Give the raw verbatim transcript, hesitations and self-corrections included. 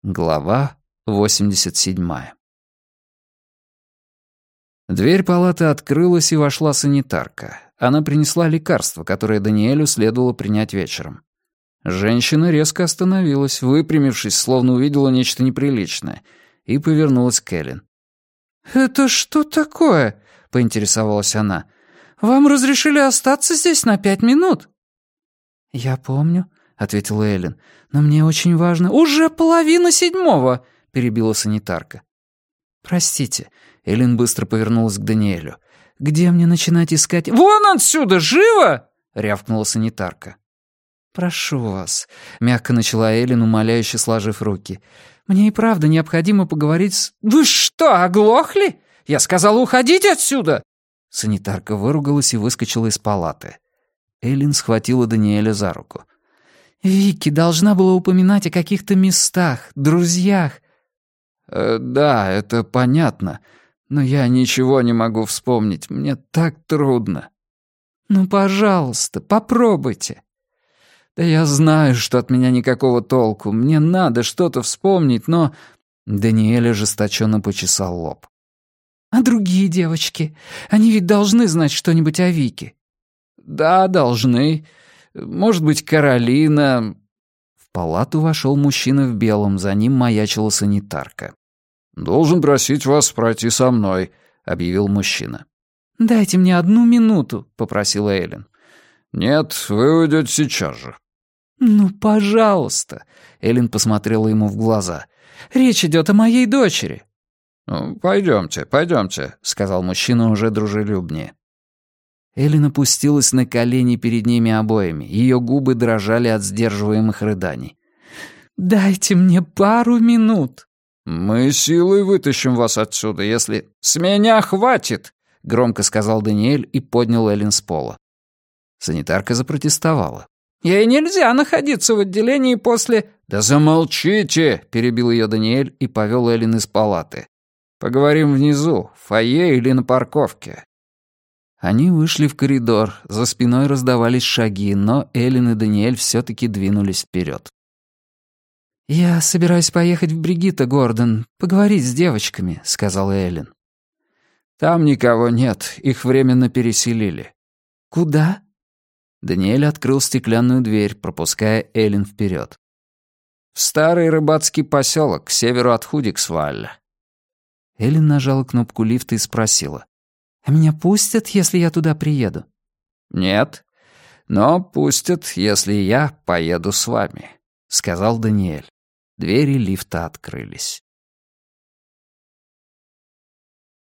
Глава восемьдесят седьмая. Дверь палаты открылась, и вошла санитарка. Она принесла лекарство, которое Даниэлю следовало принять вечером. Женщина резко остановилась, выпрямившись, словно увидела нечто неприличное, и повернулась к Эллен. «Это что такое?» — поинтересовалась она. «Вам разрешили остаться здесь на пять минут?» «Я помню», — ответила Эллен. «Но мне очень важно...» «Уже половина седьмого!» — перебила санитарка. «Простите», — Эллен быстро повернулась к Даниэлю. «Где мне начинать искать...» «Вон отсюда! Живо!» — рявкнула санитарка. «Прошу вас», — мягко начала Эллен, умоляюще сложив руки. «Мне и правда необходимо поговорить с...» «Вы что, оглохли? Я сказала, уходите отсюда!» Санитарка выругалась и выскочила из палаты. Эллен схватила Даниэля за руку. «Вики должна была упоминать о каких-то местах, друзьях». Э, «Да, это понятно, но я ничего не могу вспомнить, мне так трудно». «Ну, пожалуйста, попробуйте». «Да я знаю, что от меня никакого толку, мне надо что-то вспомнить, но...» Даниэль ожесточенно почесал лоб. «А другие девочки? Они ведь должны знать что-нибудь о Вике». «Да, должны. Может быть, Каролина...» В палату вошел мужчина в белом, за ним маячила санитарка. «Должен просить вас пройти со мной», — объявил мужчина. «Дайте мне одну минуту», — попросила Эллен. «Нет, вы уйдете сейчас же». «Ну, пожалуйста», — Эллен посмотрела ему в глаза. «Речь идет о моей дочери». «Ну, пойдемте, пойдемте», — сказал мужчина уже дружелюбнее. Эллен опустилась на колени перед ними обоими. Ее губы дрожали от сдерживаемых рыданий. «Дайте мне пару минут». «Мы силой вытащим вас отсюда, если...» «С меня хватит!» — громко сказал Даниэль и поднял Эллен с пола. Санитарка запротестовала. «Ей нельзя находиться в отделении после...» «Да замолчите!» — перебил ее Даниэль и повел Эллен из палаты. «Поговорим внизу, в фойе или на парковке». Они вышли в коридор, за спиной раздавались шаги, но Эллен и Даниэль все-таки двинулись вперед. «Я собираюсь поехать в Бригитта, Гордон, поговорить с девочками», — сказала Эллен. «Там никого нет, их временно переселили». «Куда?» Даниэль открыл стеклянную дверь, пропуская Эллен вперед. «В старый рыбацкий поселок, к северу от Худиксвалля». Эллен нажала кнопку лифта и спросила. «А меня пустят, если я туда приеду?» «Нет, но пустят, если я поеду с вами», — сказал Даниэль. Двери лифта открылись.